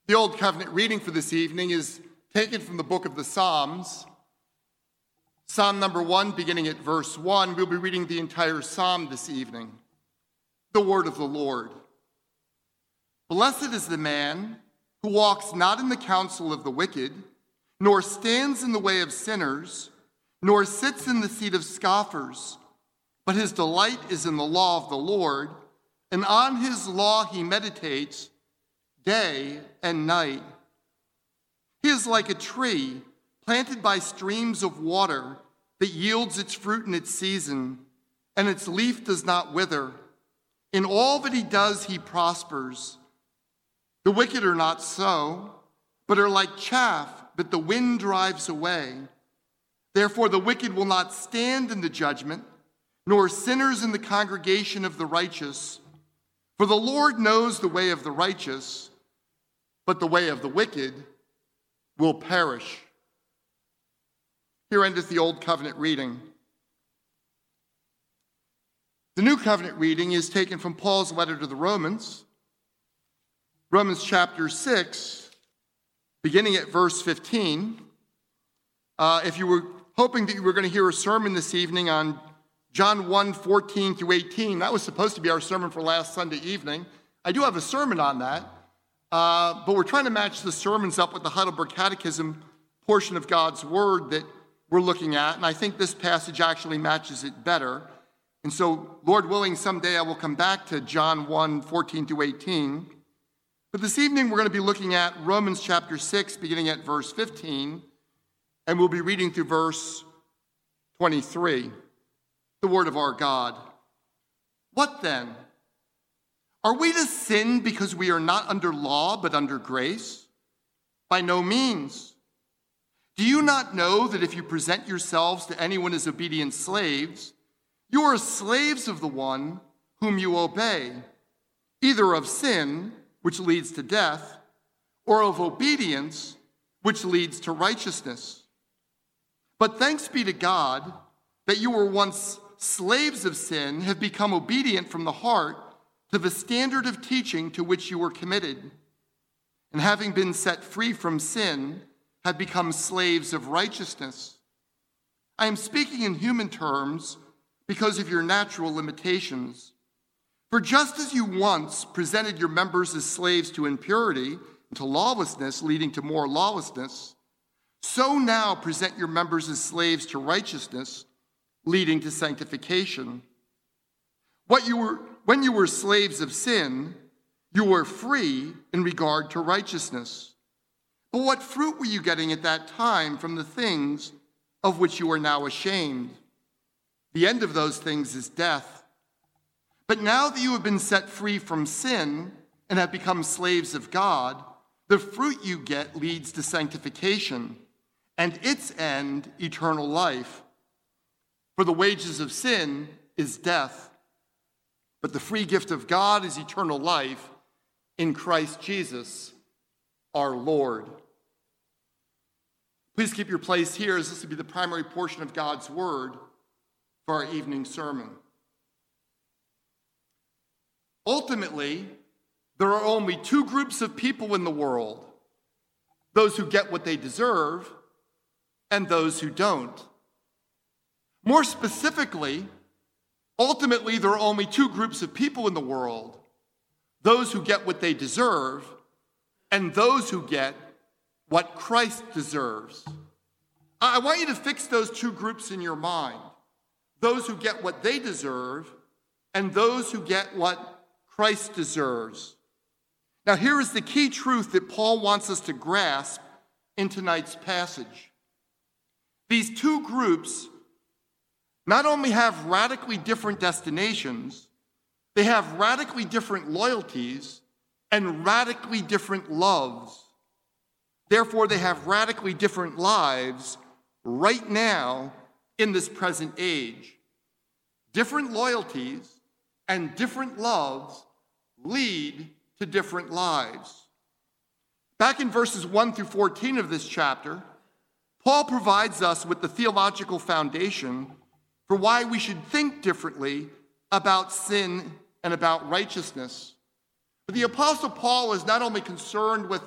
The Old Covenant reading for this evening is taken from the book of the Psalms. Psalm number 1, beginning at verse 1. We'll be reading the entire psalm this evening. The word of the Lord. Blessed is the man who walks not in the counsel of the wicked, nor stands in the way of sinners, nor sits in the seat of scoffers. But his delight is in the law of the Lord, and on his law he meditates day and night. He is like a tree planted by streams of water that yields its fruit in its season, and its leaf does not wither. In all that he does, he prospers. The wicked are not so, but are like chaff that the wind drives away. Therefore, the wicked will not stand in the judgment, nor sinners in the congregation of the righteous. For the Lord knows the way of the righteous, but the way of the wicked will perish. Here endeth the Old Covenant reading. The New Covenant reading is taken from Paul's letter to the Romans, Romans chapter 6, beginning at verse 15. If you were hoping that you were going to hear a sermon this evening on John 1, 14 through 18, that was supposed to be our sermon for last Sunday evening. I do have a sermon on that, but we're trying to match the sermons up with the Heidelberg Catechism portion of God's Word that we're looking at, and I think this passage actually matches it better. And so, Lord willing, someday I will come back to John 1, 14 through 18. But this evening we're going to be looking at Romans chapter 6, beginning at verse 15, and we'll be reading through verse 23, the word of our God. What then? Are we to sin because we are not under law but under grace? By no means. Do you not know that if you present yourselves to anyone as obedient slaves, you are slaves of the one whom you obey, either of sin, which leads to death, or of obedience, which leads to righteousness? But thanks be to God that you were once slaves of sin, have become obedient from the heart to the standard of teaching to which you were committed, and having been set free from sin, have become slaves of righteousness. I am speaking in human terms because of your natural limitations. For just as you once presented your members as slaves to impurity and to lawlessness, leading to more lawlessness, so now present your members as slaves to righteousness, leading to sanctification. When you were slaves of sin, you were free in regard to righteousness. But what fruit were you getting at that time from the things of which you are now ashamed? The end of those things is death. But now that you have been set free from sin and have become slaves of God, the fruit you get leads to sanctification, and its end, eternal life. For the wages of sin is death, but the free gift of God is eternal life in Christ Jesus, our Lord. Please keep your place here, as this will be the primary portion of God's Word for our evening sermon. Ultimately, there are only two groups of people in the world: those who get what they deserve and those who don't. More specifically, ultimately, there are only two groups of people in the world: those who get what they deserve and those who get what Christ deserves. I want you to fix those two groups in your mind: those who get what they deserve and those who get what Christ deserves. Now, here is the key truth that Paul wants us to grasp in tonight's passage. These two groups not only have radically different destinations, they have radically different loyalties and radically different loves. Therefore, they have radically different lives right now in this present age. Different loyalties and different loves lead to different lives. Back in verses 1 through 14 of this chapter, Paul provides us with the theological foundation for why we should think differently about sin and about righteousness. But the Apostle Paul is not only concerned with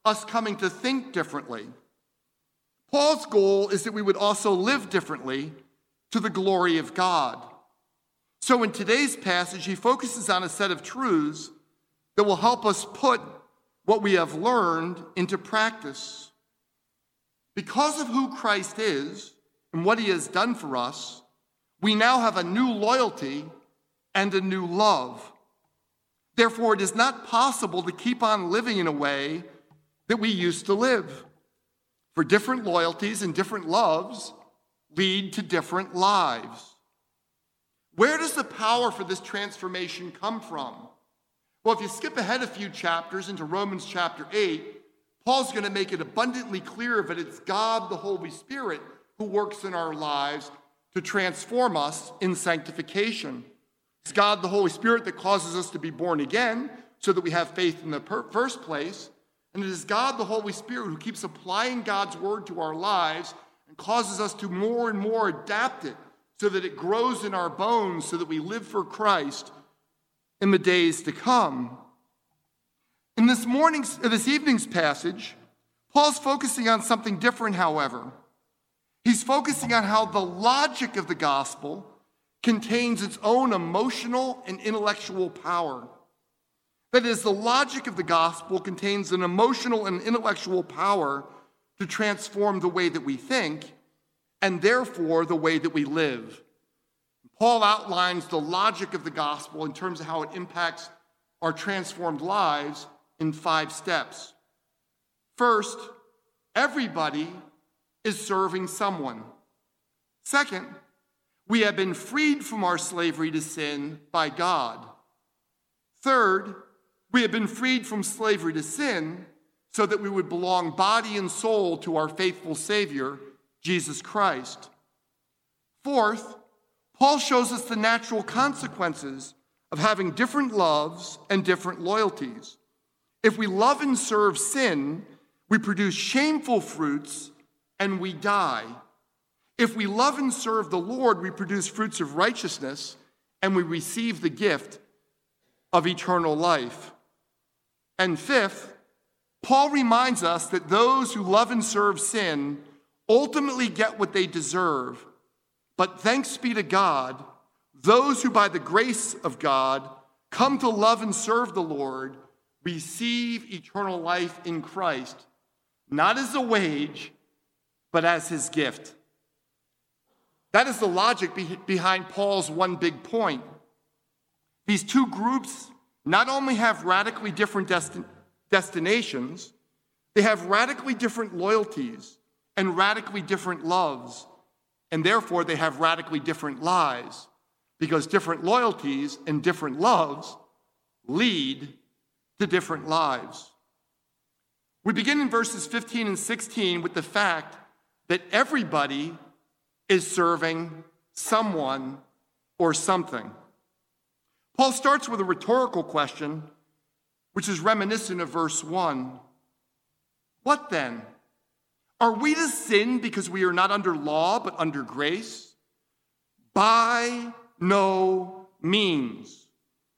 us coming to think differently. Paul's goal is that we would also live differently to the glory of God. So in today's passage, he focuses on a set of truths that will help us put what we have learned into practice. Because of who Christ is and what he has done for us, we now have a new loyalty and a new love. Therefore, it is not possible to keep on living in a way that we used to live. For different loyalties and different loves lead to different lives. Where does the power for this transformation come from? Well, if you skip ahead a few chapters into Romans chapter 8, Paul's going to make it abundantly clear that it's God, the Holy Spirit, who works in our lives to transform us in sanctification. It's God, the Holy Spirit, that causes us to be born again so that we have faith in the first place. And it is God, the Holy Spirit, who keeps applying God's word to our lives and causes us to more and more adapt it so that it grows in our bones so that we live for Christ in the days to come. In this evening's passage, Paul's focusing on something different, however. He's focusing on how the logic of the gospel contains its own emotional and intellectual power. That is, the logic of the gospel contains an emotional and intellectual power to transform the way that we think and therefore the way that we live. Paul outlines the logic of the gospel in terms of how it impacts our transformed lives in 5 steps. First, everybody is serving someone. Second, we have been freed from our slavery to sin by God. Third, we have been freed from slavery to sin so that we would belong body and soul to our faithful Savior, Jesus Christ. Fourth, Paul shows us the natural consequences of having different loves and different loyalties. If we love and serve sin, we produce shameful fruits and we die. If we love and serve the Lord, we produce fruits of righteousness and we receive the gift of eternal life. And fifth, Paul reminds us that those who love and serve sin ultimately get what they deserve. But thanks be to God, those who by the grace of God come to love and serve the Lord receive eternal life in Christ, not as a wage, but as his gift. That is the logic behind Paul's one big point. These two groups not only have radically different destinations, they have radically different loyalties and radically different loves, and therefore they have radically different lives, because different loyalties and different loves lead to different lives. We begin in verses 15 and 16 with the fact that everybody is serving someone or something. Paul starts with a rhetorical question, which is reminiscent of verse 1. What then? Are we to sin because we are not under law but under grace? By no means.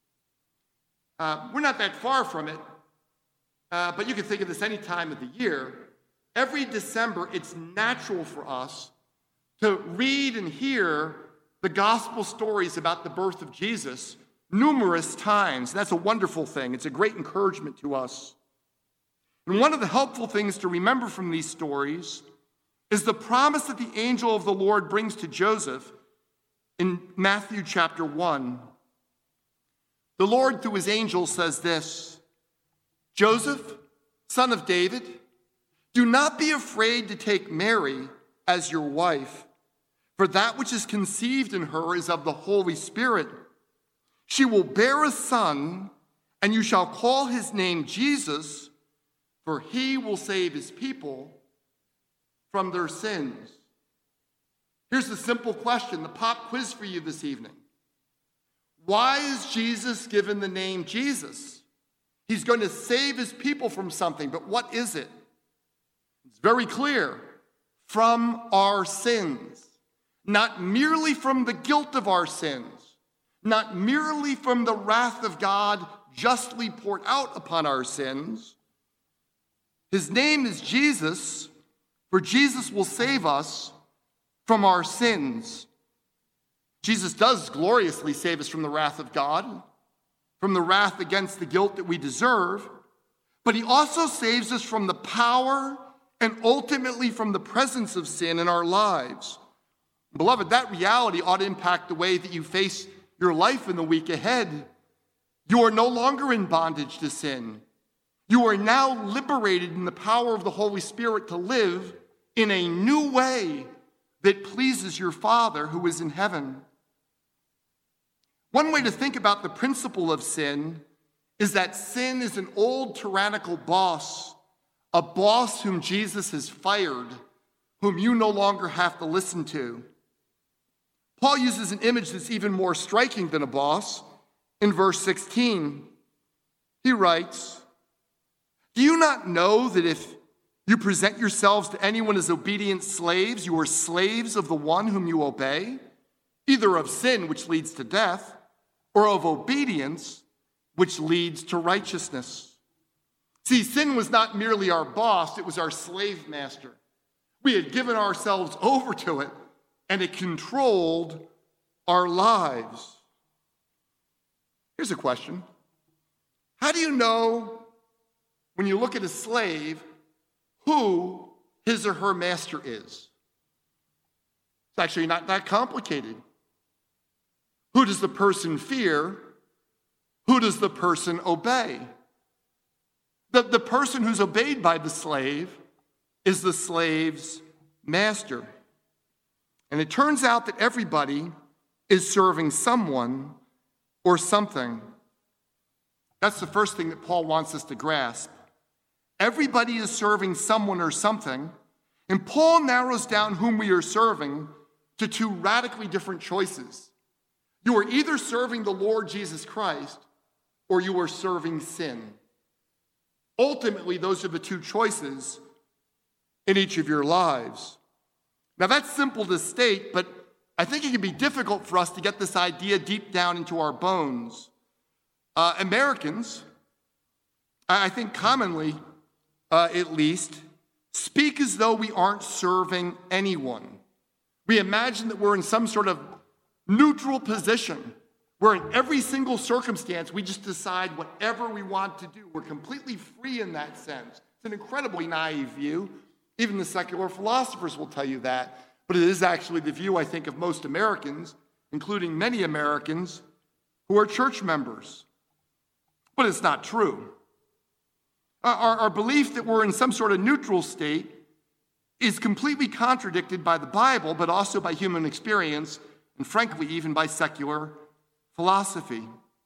We're not that far from it, but you can think of this any time of the year. Every December, it's natural for us to read and hear the gospel stories about the birth of Jesus numerous times. That's a wonderful thing. It's a great encouragement to us. And one of the helpful things to remember from these stories is the promise that the angel of the Lord brings to Joseph in Matthew chapter 1. The Lord, through his angel, says this: Joseph, son of David, do not be afraid to take Mary as your wife, for that which is conceived in her is of the Holy Spirit. She will bear a son, and you shall call his name Jesus, for he will save his people from their sins. Here's the simple question, the pop quiz for you this evening. Why is Jesus given the name Jesus? He's going to save his people from something, but what is it? It's very clear. From our sins. Not merely from the guilt of our sins. Not merely from the wrath of God justly poured out upon our sins. His name is Jesus, for Jesus will save us from our sins. Jesus does gloriously save us from the wrath of God, from the wrath against the guilt that we deserve, but he also saves us from the power and ultimately from the presence of sin in our lives. Beloved, that reality ought to impact the way that you face your life in the week ahead. You are no longer in bondage to sin. You are now liberated in the power of the Holy Spirit to live in a new way that pleases your Father who is in heaven. One way to think about the principle of sin is that sin is an old tyrannical boss, a boss whom Jesus has fired, whom you no longer have to listen to. Paul uses an image that's even more striking than a boss. In verse 16, he writes, "Do you not know that if you present yourselves to anyone as obedient slaves, you are slaves of the one whom you obey, either of sin, which leads to death, or of obedience, which leads to righteousness?" See, sin was not merely our boss, it was our slave master. We had given ourselves over to it, and it controlled our lives. Here's a question. How do you know, when you look at a slave, who his or her master is? It's actually not that complicated. Who does the person fear? Who does the person obey? The person who's obeyed by the slave is the slave's master. And it turns out that everybody is serving someone or something. That's the first thing that Paul wants us to grasp. Everybody is serving someone or something, and Paul narrows down whom we are serving to two radically different choices. You are either serving the Lord Jesus Christ or you are serving sin. Ultimately, those are the two choices in each of your lives. Now, that's simple to state, but I think it can be difficult for us to get this idea deep down into our bones. Americans, I think commonly, at least, speak as though we aren't serving anyone. We imagine that we're in some sort of neutral position, where in every single circumstance, we just decide whatever we want to do. We're completely free in that sense. It's an incredibly naive view. Even the secular philosophers will tell you that. But it is actually the view, I think, of most Americans, including many Americans who are church members. But it's not true. Our belief that we're in some sort of neutral state is completely contradicted by the Bible, but also by human experience, and frankly, even by secular philosophy.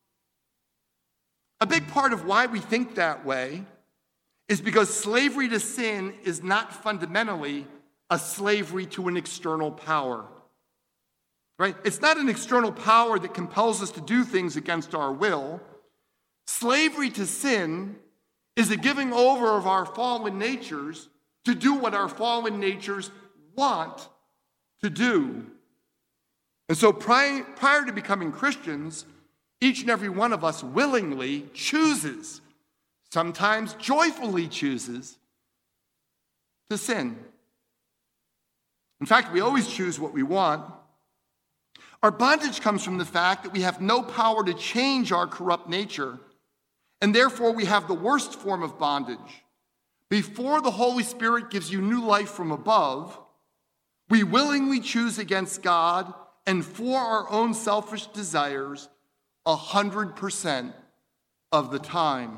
A big part of why we think that way is because slavery to sin is not fundamentally a slavery to an external power. Right? It's not an external power that compels us to do things against our will. Slavery to sin is a giving over of our fallen natures to do what our fallen natures want to do. And so prior to becoming Christians, each and every one of us willingly chooses, sometimes joyfully chooses, to sin. In fact, we always choose what we want. Our bondage comes from the fact that we have no power to change our corrupt nature, and therefore we have the worst form of bondage. Before the Holy Spirit gives you new life from above, we willingly choose against God and for our own selfish desires 100% of the time.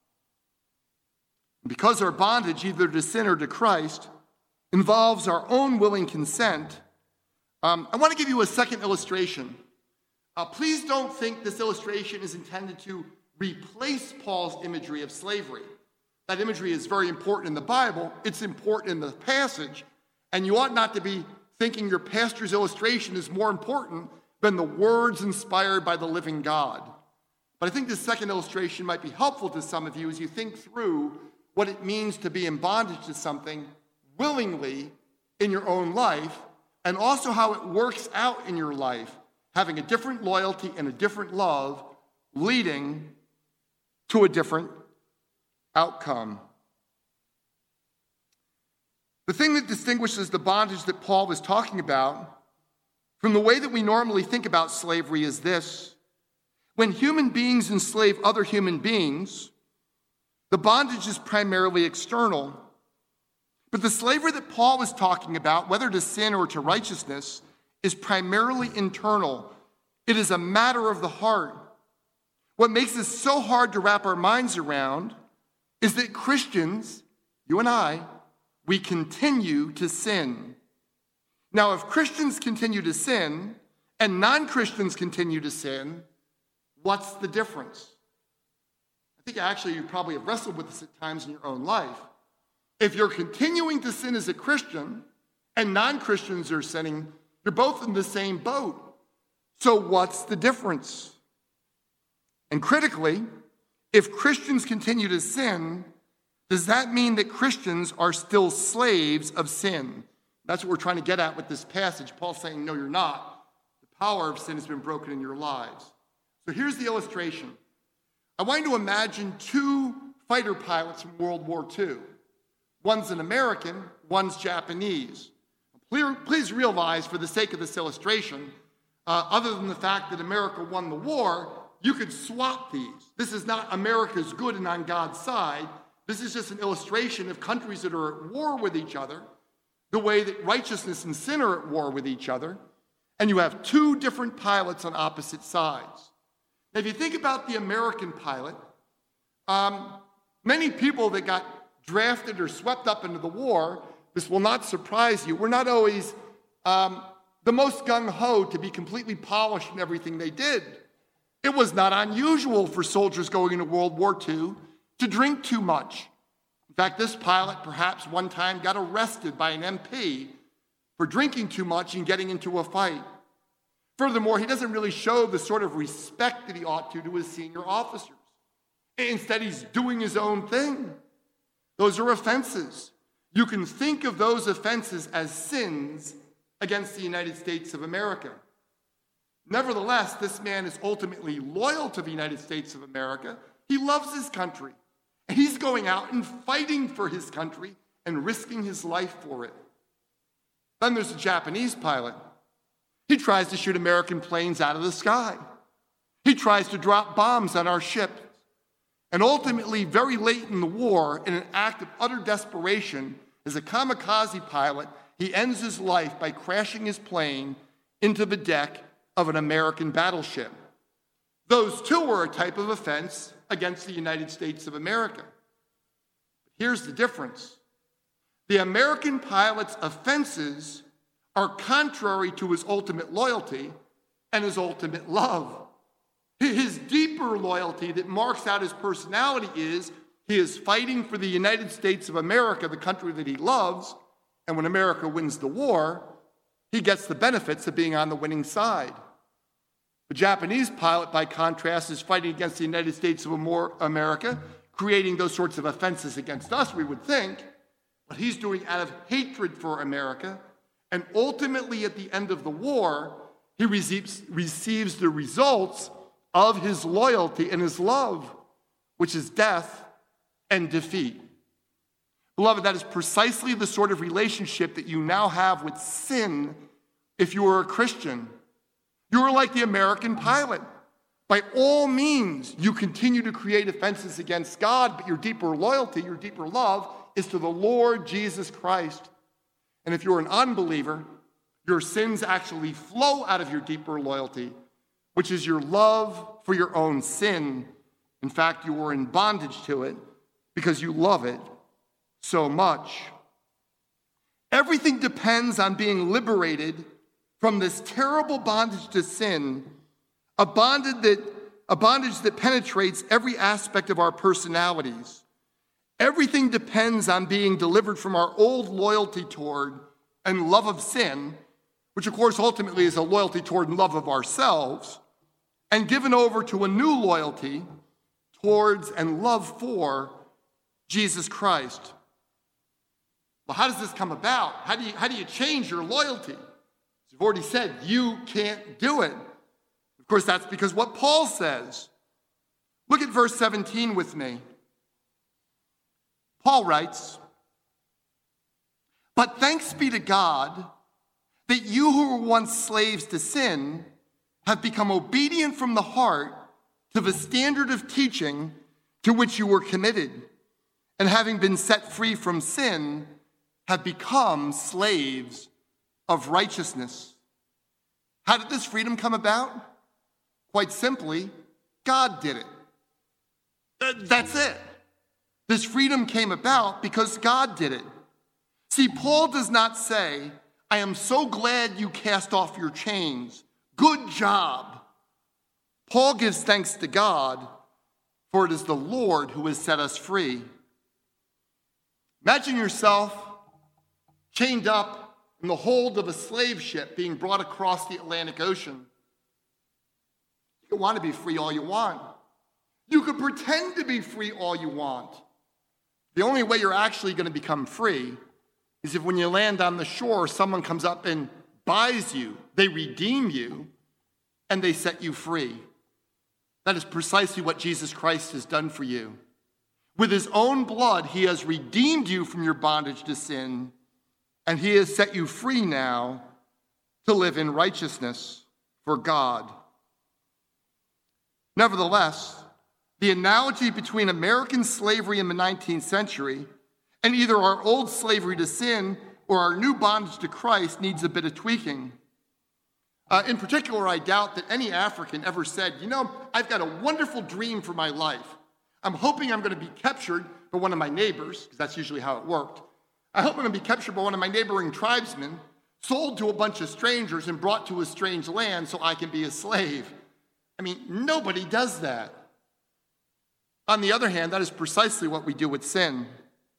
Because our bondage, either to sin or to Christ, involves our own willing consent, I want to give you a second illustration. Please don't think this illustration is intended to replace Paul's imagery of slavery. That imagery is very important in the Bible. It's important in the passage. And you ought not to be thinking your pastor's illustration is more important than the words inspired by the living God. But I think this second illustration might be helpful to some of you as you think through what it means to be in bondage to something willingly in your own life, and also how it works out in your life, having a different loyalty and a different love leading to a different outcome. The thing that distinguishes the bondage that Paul was talking about from the way that we normally think about slavery is this. When human beings enslave other human beings, the bondage is primarily external. But the slavery that Paul was talking about, whether to sin or to righteousness, is primarily internal. It is a matter of the heart. What makes this so hard to wrap our minds around is that Christians, you and I, we continue to sin. Now, if Christians continue to sin and non-Christians continue to sin, what's the difference? I think actually you probably have wrestled with this at times in your own life. If you're continuing to sin as a Christian and non-Christians are sinning, you're both in the same boat. So what's the difference? And critically, if Christians continue to sin, does that mean that Christians are still slaves of sin? That's what we're trying to get at with this passage. Paul's saying, no, you're not. The power of sin has been broken in your lives. So here's the illustration. I want you to imagine two fighter pilots from World War II. One's an American, one's Japanese. Please realize, for the sake of this illustration, other than the fact that America won the war, you could swap these. This is not America's good and on God's side. This is just an illustration of countries that are at war with each other, the way that righteousness and sin are at war with each other, and you have two different pilots on opposite sides. Now, if you think about the American pilot, many people that got drafted or swept up into the war, this will not surprise you, were not always the most gung-ho to be completely polished in everything they did. It was not unusual for soldiers going into World War II to drink too much. In fact, this pilot perhaps one time got arrested by an MP for drinking too much and getting into a fight. Furthermore, he doesn't really show the sort of respect that he ought to his senior officers. Instead, he's doing his own thing. Those are offenses. You can think of those offenses as sins against the United States of America. Nevertheless, this man is ultimately loyal to the United States of America. He loves his country. And he's going out and fighting for his country and risking his life for it. Then there's a Japanese pilot. He tries to shoot American planes out of the sky. He tries to drop bombs on our ships. And ultimately, very late in the war, in an act of utter desperation, as a kamikaze pilot, he ends his life by crashing his plane into the deck of an American battleship. Those two were a type of offense against the United States of America. Here's the difference. The American pilot's offenses are contrary to his ultimate loyalty and his ultimate love. His deeper loyalty that marks out his personality is he is fighting for the United States of America, the country that he loves, and when America wins the war, he gets the benefits of being on the winning side. The Japanese pilot, by contrast, is fighting against the United States of America, creating those sorts of offenses against us, we would think, but he's doing out of hatred for America, and ultimately at the end of the war, he receives the results of his loyalty and his love, which is death and defeat. Beloved, that is precisely the sort of relationship that you now have with sin if you are a Christian. You are like the American pilot. By all means, you continue to create offenses against God, but your deeper loyalty, your deeper love is to the Lord Jesus Christ. And if you're an unbeliever, your sins actually flow out of your deeper loyalty, which is your love for your own sin. In fact, you are in bondage to it because you love it so much. Everything depends on being liberated from this terrible bondage to sin, a bondage that penetrates every aspect of our personalities. Everything depends on being delivered from our old loyalty toward and love of sin, which of course ultimately is a loyalty toward and love of ourselves, and given over to a new loyalty towards and love for Jesus Christ. Well, how does this come about? How do you change your loyalty? As you've already said, you can't do it. Of course, that's because what Paul says. Look at verse 17 with me. Paul writes, But thanks be to God that you who were once slaves to sin have become obedient from the heart to the standard of teaching to which you were committed, and having been set free from sin, have become slaves of righteousness. How did this freedom come about? Quite simply, God did it. That's it. This freedom came about because God did it. See, Paul does not say, I am so glad you cast off your chains. Good job. Paul gives thanks to God, for it is the Lord who has set us free. Imagine yourself chained up in the hold of a slave ship being brought across the Atlantic Ocean. You can want to be free all you want. You could pretend to be free all you want. The only way you're actually going to become free is if when you land on the shore, someone comes up and buys you, they redeem you, and they set you free. That is precisely what Jesus Christ has done for you. With his own blood, he has redeemed you from your bondage to sin, and he has set you free now to live in righteousness for God. Nevertheless, the analogy between American slavery in the 19th century and either our old slavery to sin or our new bondage to Christ needs a bit of tweaking. In particular, I doubt that any African ever said, I've got a wonderful dream for my life. I'm hoping I'm going to be captured by one of my neighbors, because that's usually how it worked. I hope I'm going to be captured by one of my neighboring tribesmen, sold to a bunch of strangers, and brought to a strange land so I can be a slave. Nobody does that. On the other hand, that is precisely what we do with sin.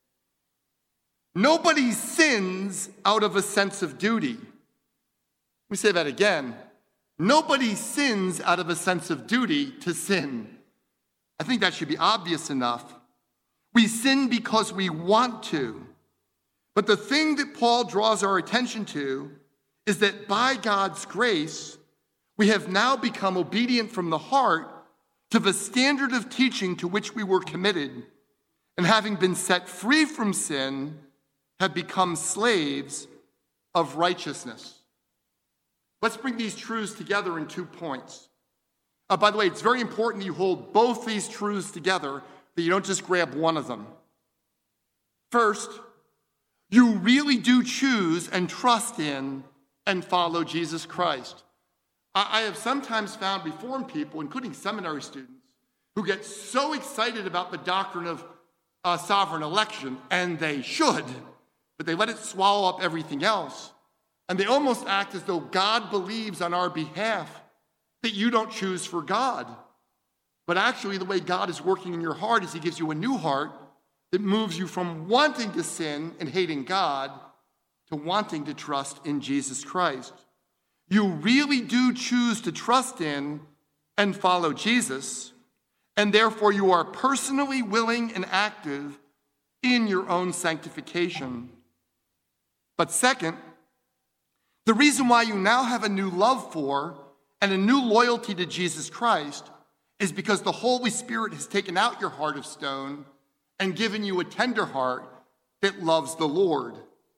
Nobody sins out of a sense of duty. Let me say that again. Nobody sins out of a sense of duty to sin. I think that should be obvious enough. We sin because we want to. But the thing that Paul draws our attention to is that by God's grace, we have now become obedient from the heart to the standard of teaching to which we were committed, and having been set free from sin, have become slaves of righteousness. Let's bring these truths together in 2 points. By the way, it's very important that you hold both these truths together, that you don't just grab one of them. First, you really do choose and trust in and follow Jesus Christ. I have sometimes found Reformed people, including seminary students, who get so excited about the doctrine of sovereign election, and they should, but they let it swallow up everything else. And they almost act as though God believes on our behalf that you don't choose for God. But actually, the way God is working in your heart is he gives you a new heart that moves you from wanting to sin and hating God to wanting to trust in Jesus Christ. You really do choose to trust in and follow Jesus, and therefore you are personally willing and active in your own sanctification. But second, the reason why you now have a new love for and a new loyalty to Jesus Christ is because the Holy Spirit has taken out your heart of stone and given you a tender heart that loves the Lord.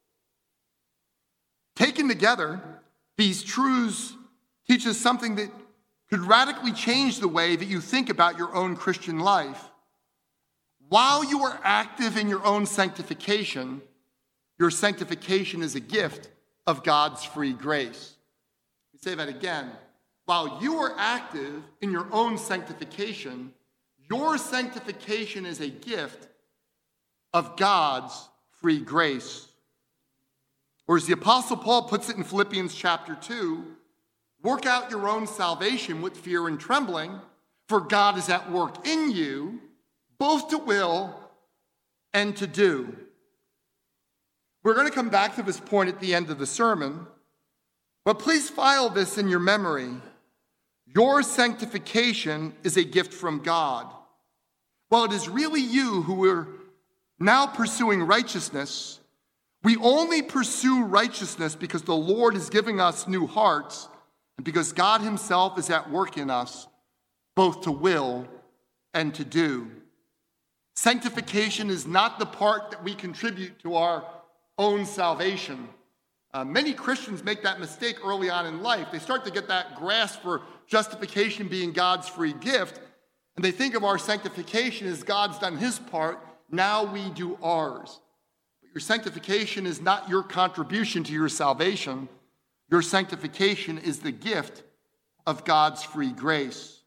Taken together, these truths teach us something that could radically change the way that you think about your own Christian life. While you are active in your own sanctification, your sanctification is a gift of God's free grace. Let me say that again. While you are active in your own sanctification, your sanctification is a gift of God's free grace. Or as the Apostle Paul puts it in Philippians chapter 2, work out your own salvation with fear and trembling, for God is at work in you, both to will and to do. We're going to come back to this point at the end of the sermon, but please file this in your memory. Your sanctification is a gift from God. While it is really you who are now pursuing righteousness, we only pursue righteousness because the Lord is giving us new hearts and because God himself is at work in us, both to will and to do. Sanctification is not the part that we contribute to our own salvation. Many Christians make that mistake early on in life. They start to get that grasp for justification being God's free gift, and they think of our sanctification as God's done his part, now we do ours. But your sanctification is not your contribution to your salvation. Your sanctification is the gift of God's free grace.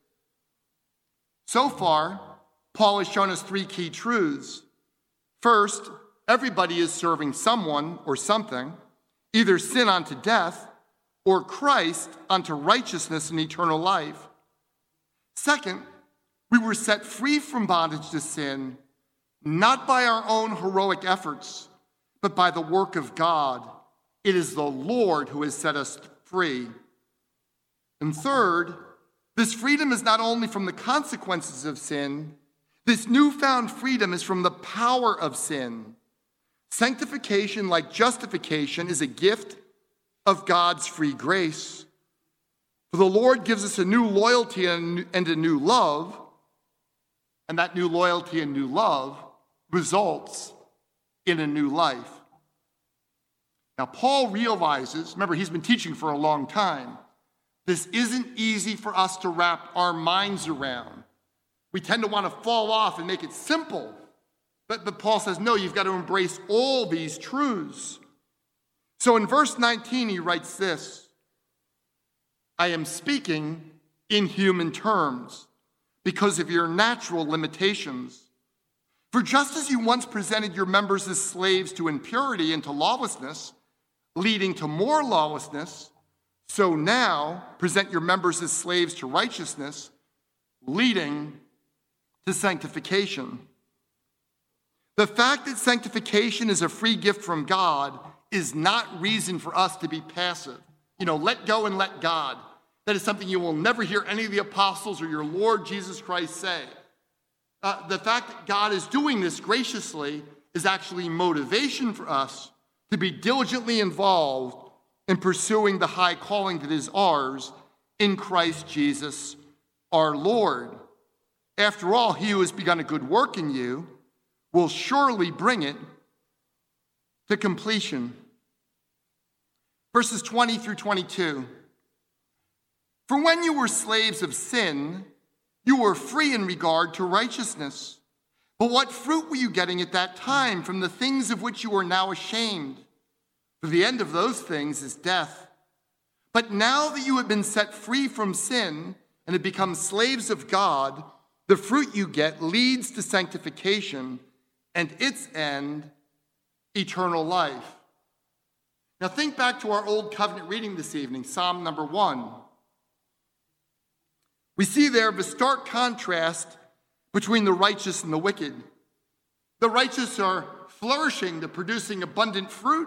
So far, Paul has shown us three key truths. First, everybody is serving someone or something, either sin unto death or Christ unto righteousness and eternal life. Second, we were set free from bondage to sin, not by our own heroic efforts, but by the work of God. It is the Lord who has set us free. And third, this freedom is not only from the consequences of sin, this newfound freedom is from the power of sin. Sanctification, like justification, is a gift of God's free grace. For the Lord gives us a new loyalty and a new love, and that new loyalty and new love results in a new life. Now, Paul realizes, remember, he's been teaching for a long time, this isn't easy for us to wrap our minds around. We tend to want to fall off and make it simple. But Paul says, no, you've got to embrace all these truths. So in verse 19, he writes this: I am speaking in human terms because of your natural limitations. For just as you once presented your members as slaves to impurity and to lawlessness, leading to more lawlessness, so now present your members as slaves to righteousness, leading to sanctification. The fact that sanctification is a free gift from God is not reason for us to be passive. Let go and let God. That is something you will never hear any of the apostles or your Lord Jesus Christ say. The fact that God is doing this graciously is actually motivation for us to be diligently involved in pursuing the high calling that is ours in Christ Jesus our Lord. After all, he who has begun a good work in you will surely bring it to completion. Verses 20 through 22. For when you were slaves of sin, you were free in regard to righteousness. But what fruit were you getting at that time from the things of which you are now ashamed? For the end of those things is death. But now that you have been set free from sin and have become slaves of God, the fruit you get leads to sanctification, and its end, eternal life. Now think back to our Old Covenant reading this evening, Psalm number 1. We see there the stark contrast between the righteous and the wicked. The righteous are flourishing, they're producing abundant fruit,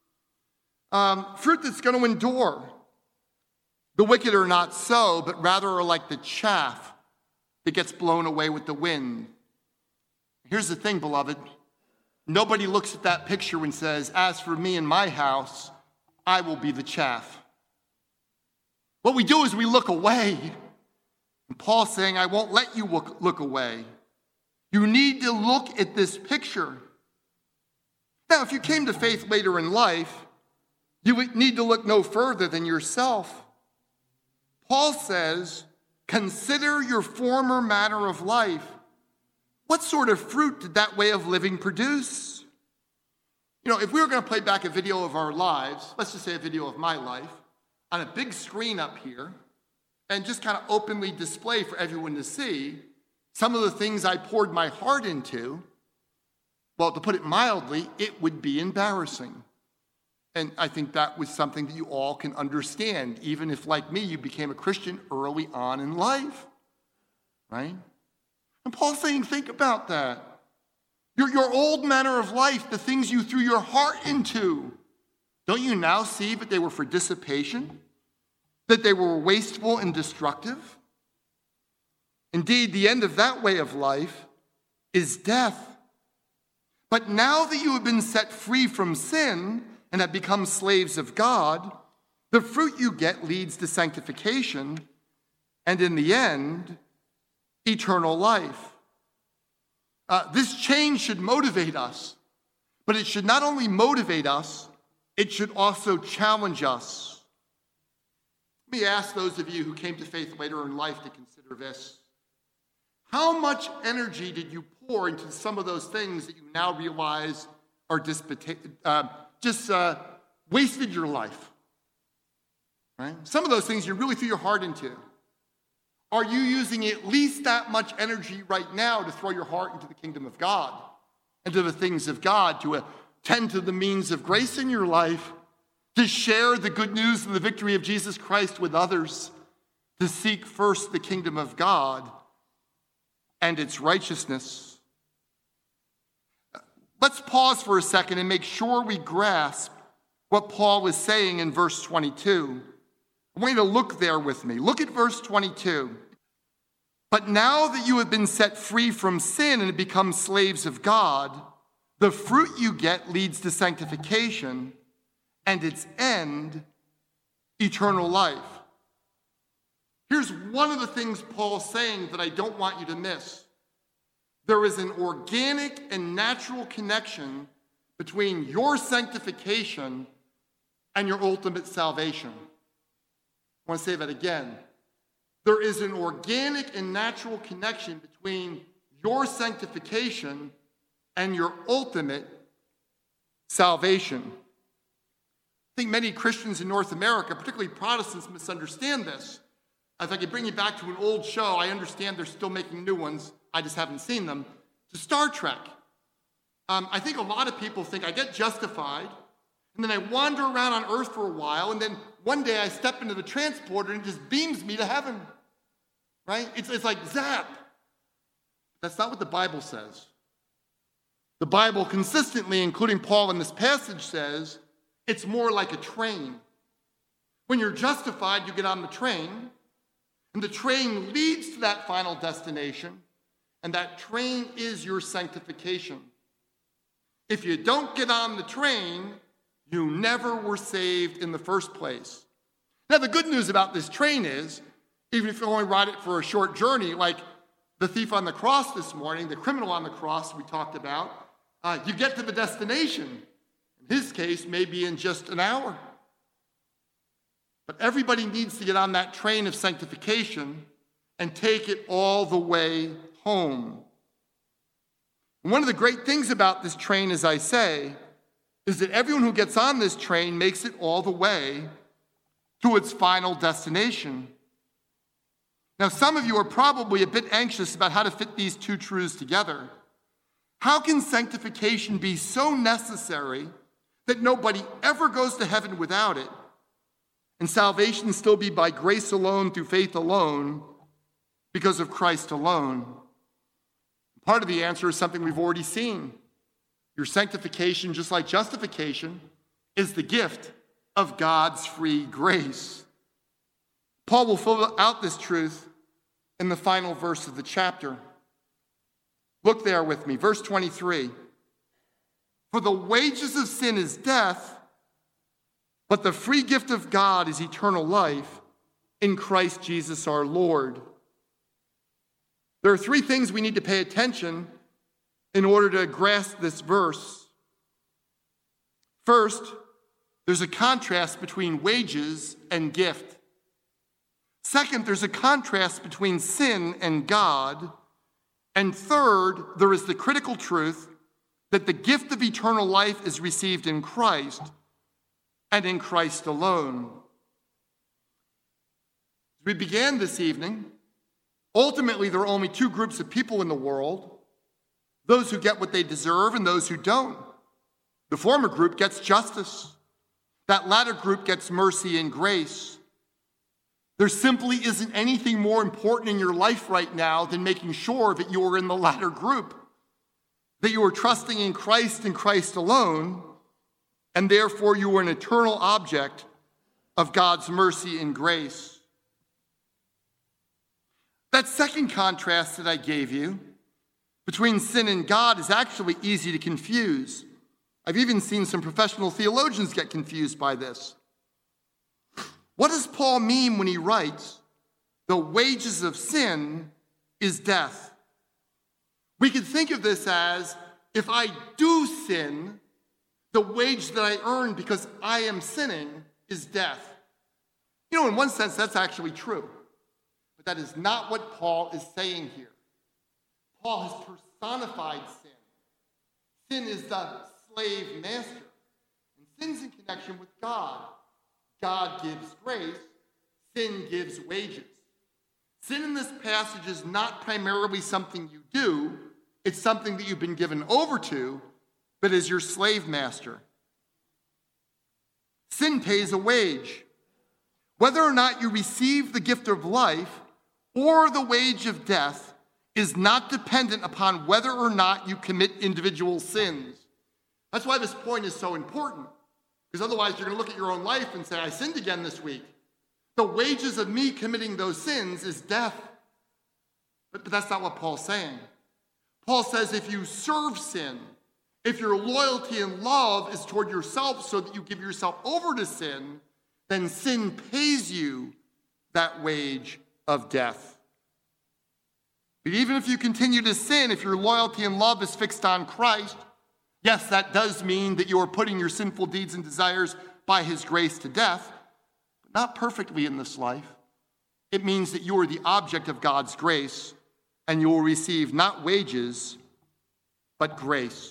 fruit that's going to endure. The wicked are not so, but rather are like the chaff that gets blown away with the wind. Here's the thing, beloved. Nobody looks at that picture and says, as for me and my house, I will be the chaff. What we do is we look away. And Paul's saying, I won't let you look away. You need to look at this picture. Now, if you came to faith later in life, you would need to look no further than yourself. Paul says, consider your former manner of life. What sort of fruit did that way of living produce? If we were going to play back a video of our lives, let's just say a video of my life, on a big screen up here, and just kind of openly display for everyone to see some of the things I poured my heart into, well, to put it mildly, it would be embarrassing. And I think that was something that you all can understand, even if, like me, you became a Christian early on in life, right? And Paul's saying, think about that. Your old manner of life, the things you threw your heart into, don't you now see that they were for dissipation? That they were wasteful and destructive? Indeed, the end of that way of life is death. But now that you have been set free from sin and have become slaves of God, the fruit you get leads to sanctification, and in the end, eternal life. This change should motivate us. but it should not only motivate us, it should also challenge us. Let me ask those of you who came to faith later in life to consider this. How much energy did you pour into some of those things that you now realize are wasted your life? Right? Some of those things you really threw your heart into. Are you using at least that much energy right now to throw your heart into the kingdom of God, into the things of God, to attend to the means of grace in your life, to share the good news and the victory of Jesus Christ with others, to seek first the kingdom of God and its righteousness? Let's pause for a second and make sure we grasp what Paul is saying in verse 22. I want you to look there with me. Look at verse 22. But now that you have been set free from sin and have become slaves of God, the fruit you get leads to sanctification, and its end, eternal life. Here's one of the things Paul's saying that I don't want you to miss. There is an organic and natural connection between your sanctification and your ultimate salvation. I want to say that again. There is an organic and natural connection between your sanctification and your ultimate salvation. I think many Christians in North America, particularly Protestants, misunderstand this. If I could bring you back to an old show, I understand they're still making new ones, I just haven't seen them, to Star Trek. I think a lot of people think I get justified, and then I wander around on earth for a while, and then one day I step into the transporter and it just beams me to heaven. Right? It's like zap. That's not what the Bible says. The Bible consistently, including Paul in this passage, says it's more like a train. When you're justified, you get on the train, and the train leads to that final destination, and that train is your sanctification. If you don't get on the train, you never were saved in the first place. Now, the good news about this train is, even if you only ride it for a short journey, like the thief on the cross this morning, the criminal on the cross we talked about, you get to the destination. In his case, maybe in just an hour. But everybody needs to get on that train of sanctification and take it all the way home. And one of the great things about this train, as I say, is that everyone who gets on this train makes it all the way to its final destination. Now, some of you are probably a bit anxious about how to fit these two truths together. How can sanctification be so necessary that nobody ever goes to heaven without it, and salvation still be by grace alone, through faith alone, because of Christ alone? Part of the answer is something we've already seen. Your sanctification, just like justification, is the gift of God's free grace. Paul will fill out this truth in the final verse of the chapter. Look there with me, verse 23. For the wages of sin is death, but the free gift of God is eternal life in Christ Jesus our Lord. There are three things we need to pay attention in order to grasp this verse. First, there's a contrast between wages and gift. Second, there's a contrast between sin and God. And third, there is the critical truth that the gift of eternal life is received in Christ and in Christ alone. As we began this evening, ultimately there are only two groups of people in the world: those who get what they deserve and those who don't. The former group gets justice. That latter group gets mercy and grace. There simply isn't anything more important in your life right now than making sure that you are in the latter group, that you are trusting in Christ and Christ alone, and therefore you are an eternal object of God's mercy and grace. That second contrast that I gave you between sin and God is actually easy to confuse. I've even seen some professional theologians get confused by this. What does Paul mean when he writes, the wages of sin is death? We could think of this as, if I do sin, The wage that I earn because I am sinning is death. You know, in one sense, that's actually true. But that is not what Paul is saying here. Paul has personified sin. Sin is the slave master. And sin's in connection with God. God gives grace. Sin gives wages. Sin in this passage is not primarily something you do. It's something that you've been given over to, but is your slave master. Sin pays a wage. Whether or not you receive the gift of life or the wage of death is not dependent upon whether or not you commit individual sins. That's why this point is so important, because otherwise you're going to look at your own life and say, I sinned again this week. The wages of me committing those sins is death. But that's not what Paul's saying. Paul says if you serve sin, if your loyalty and love is toward yourself so that you give yourself over to sin, then sin pays you that wage of death. But even if you continue to sin, if your loyalty and love is fixed on Christ, yes, that does mean that you are putting your sinful deeds and desires by his grace to death, but not perfectly in this life. It means that you are the object of God's grace, and you will receive not wages, but grace.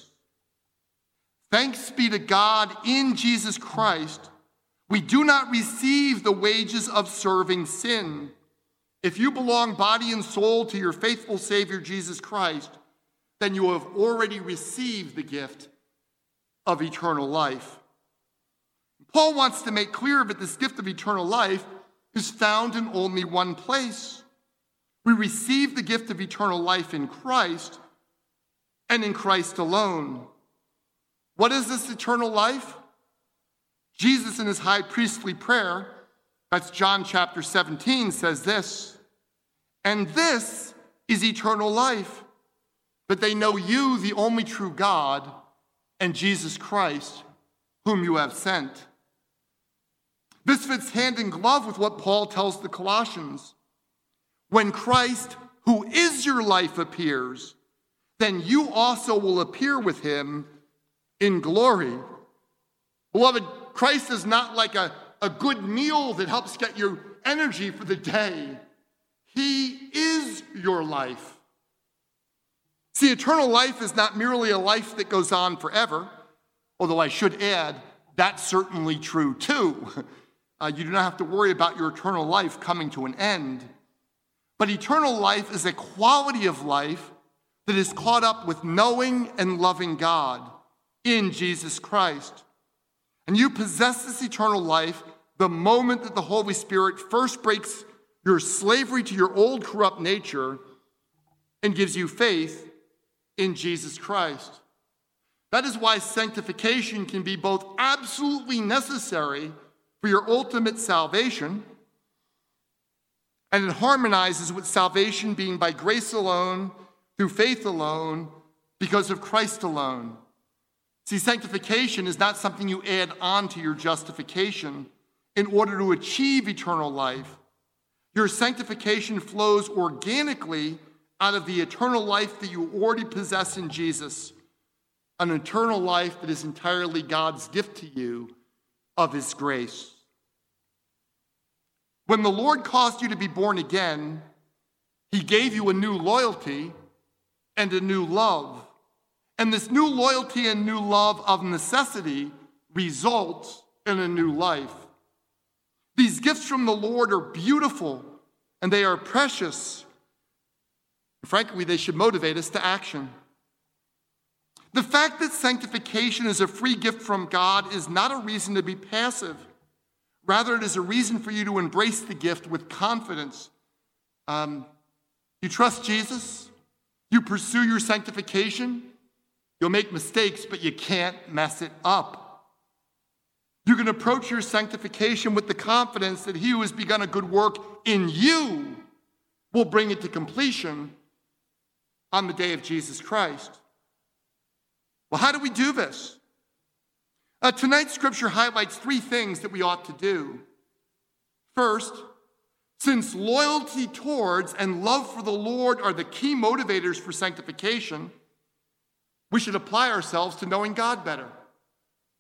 Thanks be to God in Jesus Christ, we do not receive the wages of serving sin. If you belong body and soul to your faithful Savior, Jesus Christ, then you have already received the gift of eternal life. Paul wants to make clear that this gift of eternal life is found in only one place. We receive the gift of eternal life in Christ and in Christ alone. What is this eternal life? Jesus in his high priestly prayer, that's John chapter 17, says this, and this is eternal life, that they know you, the only true God, and Jesus Christ, whom you have sent. This fits hand in glove with what Paul tells the Colossians. When Christ, who is your life, appears, then you also will appear with him in glory. Beloved, Christ is not like a good meal that helps get your energy for the day. He is your life. See, eternal life is not merely a life that goes on forever, although I should add, that's certainly true too. You do not have to worry about your eternal life coming to an end. But eternal life is a quality of life that is caught up with knowing and loving God in Jesus Christ. And you possess this eternal life the moment that the Holy Spirit first breaks your slavery to your old corrupt nature and gives you faith in Jesus Christ. That is why sanctification can be both absolutely necessary for your ultimate salvation, and it harmonizes with salvation being by grace alone, through faith alone, because of Christ alone. See, sanctification is not something you add on to your justification in order to achieve eternal life. Your sanctification flows organically out of the eternal life that you already possess in Jesus, an eternal life that is entirely God's gift to you of his grace. When the Lord caused you to be born again, he gave you a new loyalty and a new love. And this new loyalty and new love of necessity results in a new life. These gifts from the Lord are beautiful and they are precious. Frankly, they should motivate us to action. The fact that sanctification is a free gift from God is not a reason to be passive. Rather, it is a reason for you to embrace the gift with confidence. You trust Jesus, you pursue your sanctification, you'll make mistakes, but you can't mess it up. You can approach your sanctification with the confidence that he who has begun a good work in you will bring it to completion on the day of Jesus Christ. Well, how do we do this? Tonight's scripture highlights three things that we ought to do. First, since loyalty towards and love for the Lord are the key motivators for sanctification, we should apply ourselves to knowing God better.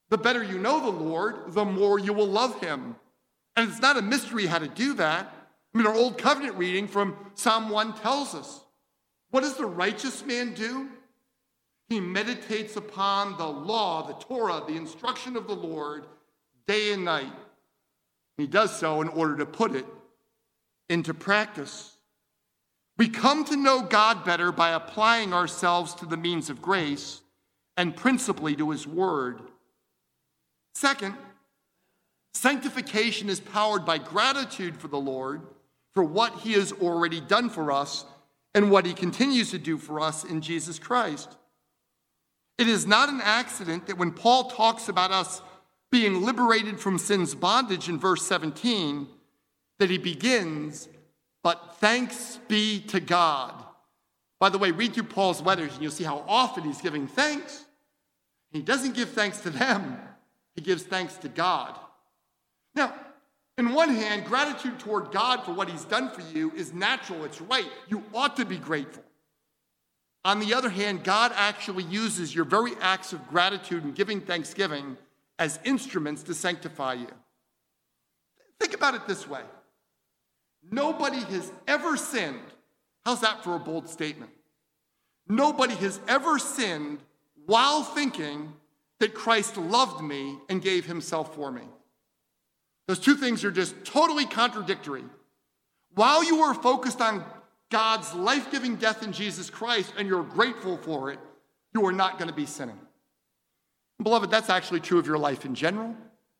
The better you know the Lord, the more you will love him. And it's not a mystery how to do that. I mean, our Old Covenant reading from Psalm 1 tells us. What does the righteous man do? He meditates upon the law, the Torah, the instruction of the Lord, day and night. He does so in order to put it into practice. We come to know God better by applying ourselves to the means of grace and principally to his word. Second, sanctification is powered by gratitude for the Lord for what he has already done for us and what he continues to do for us in Jesus Christ. It is not an accident that when Paul talks about us being liberated from sin's bondage in verse 17, that he begins, "But thanks be to God." By the way, read through Paul's letters and you'll see how often he's giving thanks. He doesn't give thanks to them. He gives thanks to God. Now, on one hand, gratitude toward God for what he's done for you is natural. It's right. You ought to be grateful. On the other hand, God actually uses your very acts of gratitude and giving thanksgiving as instruments to sanctify you. Think about it this way. Nobody has ever sinned. How's that for a bold statement? Nobody has ever sinned while thinking that Christ loved me and gave himself for me. Those two things are just totally contradictory. While you are focused on God's life-giving death in Jesus Christ and you're grateful for it, you are not going to be sinning. Beloved, that's actually true of your life in general.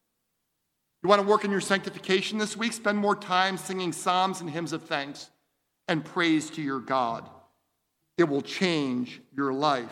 You want to work in your sanctification this week? Spend more time singing psalms and hymns of thanks and praise to your God. It will change your life.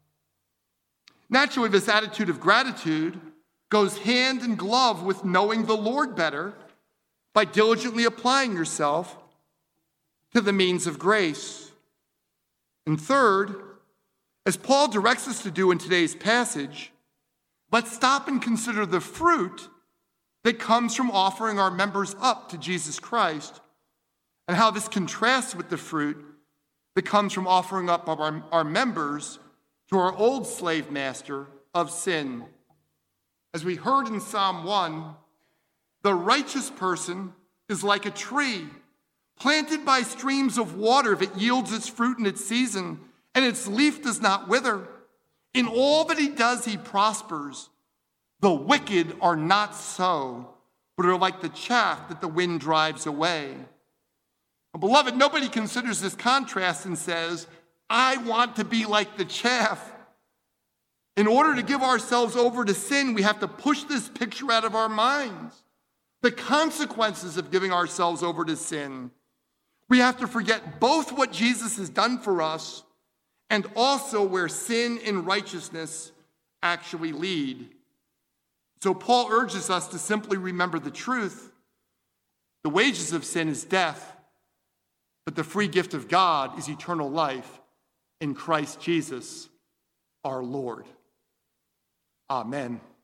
Naturally, this attitude of gratitude goes hand in glove with knowing the Lord better by diligently applying yourself to the means of grace. And third, as Paul directs us to do in today's passage, let's stop and consider the fruit that comes from offering our members up to Jesus Christ and how this contrasts with the fruit that comes from offering up our members to our old slave master of sin. As we heard in Psalm 1, the righteous person is like a tree planted by streams of water that yields its fruit in its season, and its leaf does not wither. In all that he does, he prospers. The wicked are not so, but are like the chaff that the wind drives away. Beloved, nobody considers this contrast and says, I want to be like the chaff. In order to give ourselves over to sin, we have to push this picture out of our minds. The consequences of giving ourselves over to sin. We have to forget both what Jesus has done for us and also where sin and righteousness actually lead. So Paul urges us to simply remember the truth. The wages of sin is death, but the free gift of God is eternal life in Christ Jesus, our Lord. Amen.